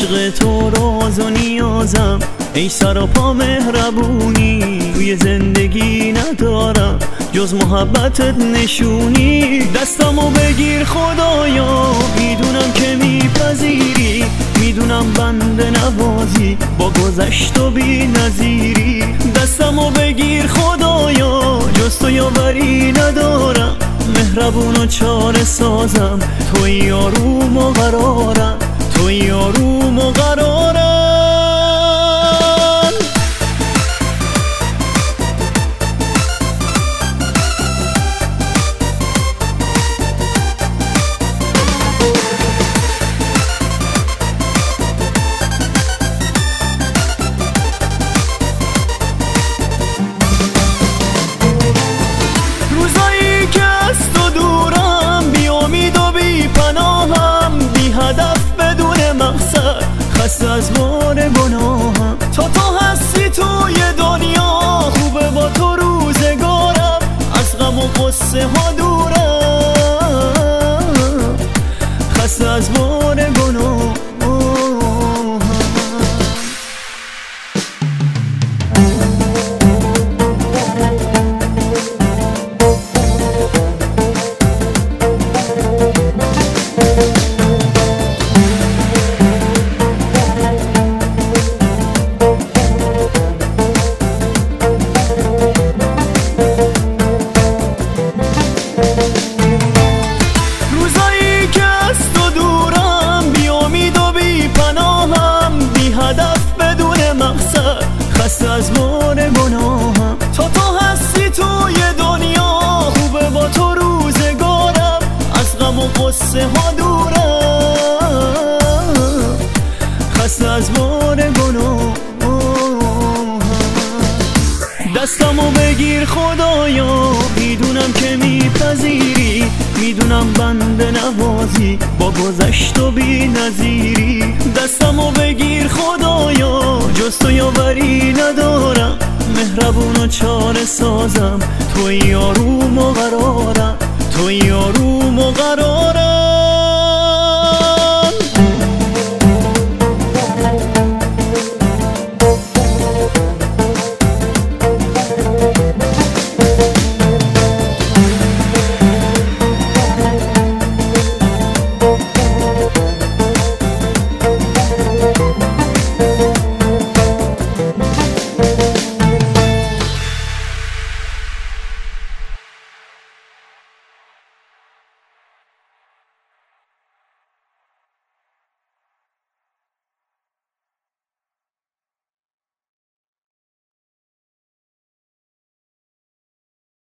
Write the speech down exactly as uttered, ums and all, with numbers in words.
عشق تو راز و نیازم، ای سراپا مهربونی. توی زندگی ندارم جز محبتت نشونی. دستمو بگیر خدایا، میدونم که میپذیری، میدونم بنده نوازی با گذشت و بی نظیری. دستمو بگیر خدایا، جز تو یاوری ندارم، مهربون و چاره سازم، توی آروم و قرارم، توی آروم و قرارم. روزایی که از تو دورم، بی امید و بی پناهم، بی هدف بدون مقصد، خسته از بار گناهم. تا تو هستی توی دنیا، خوبه با تو روزگارم، از غم و غصه ها دورم، خسته از بار گناهم. روزایی که از تو دورم، بی امید و بی پناهم، بی هدف بدون مقصد، خسته از بار گناهم. تا تو هستی توی دنیا، خوبه با تو روزگارم، از غم و غصه ها دورم، خسته از بار گناهم. دستمو بگیر خدایا، میدونم که میپذیری، میدونم بنده نوازی با گذشت و بی نظیری. دستمو بگیر خدایا، جز تو یاوری ندارم، مهربون و چاره سازم، توی آروم و قرارم، توی آروم و قرارم.